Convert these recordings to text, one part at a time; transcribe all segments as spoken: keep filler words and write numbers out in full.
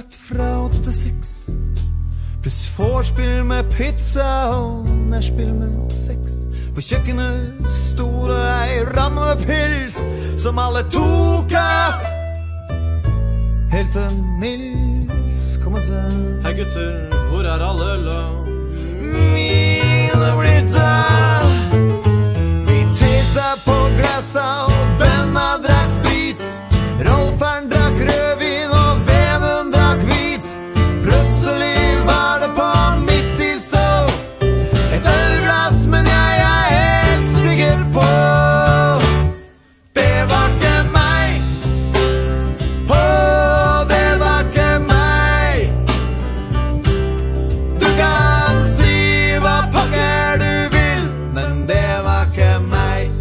planlagt fra åtte til seks. Pluss vorspiel med pizza og nærspill med sex. På kjøkkenet stod det ei ramme pils som alle tok av. Helt til Nils kom og sa: Hei gutter, hvor er alle øla? Mine Brita. Vi titta på glassa og Benna drakk sprit. Rolfern drakk rødvin og Vemund drakk hvit. Plutselig var det på midt i så et ølglass, men jeg er helt sikker på det var ikke meg. Åh, det var ikke meg. Du kan si hva pokker du vil, men det var ikke meg.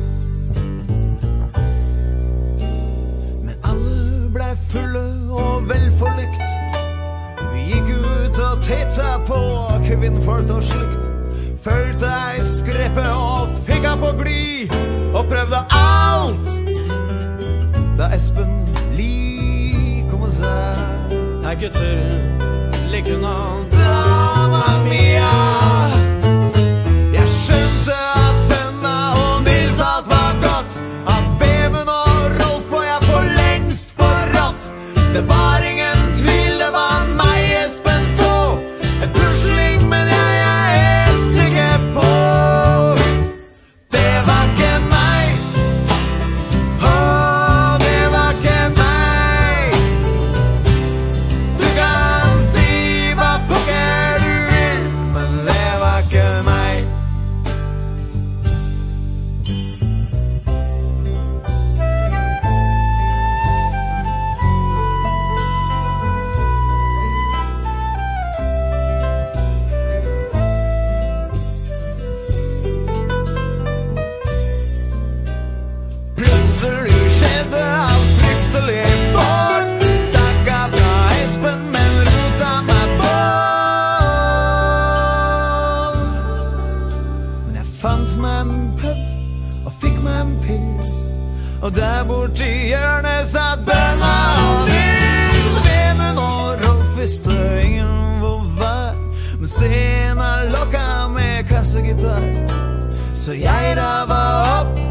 Men alle ble fulle og velforlikt. Vi gikk ut og titta på kvinnfolk og slikt. Følte ei skreppe og fikka på gli og prøvde alt. Da Espen Lie kom og sa: Hei gutter, ligg unna. Dama mia. Jeg skjønte at Benna og Nils alt var godt. At Vemund og Rolf og jeg for lengst forrådt. Det var ingen tvil, det var meg Espen så. En pusling, men jeg er helt sikker på det var ikke meg. Åh, det var ikke meg. Du kan si hva pokker du vil, men det var ikke meg. Plutselig skjedde alt fryktelig bort. Stakk av fra Espen, men rota meg bort. Men jeg fant meg en pub og fikk meg en pils. Og der bort i hjørnet satt Benna og Nils. Vemund og Rolf visste ingen hvor var. Men scenen lokka med kassegitar. Så jeg rava opp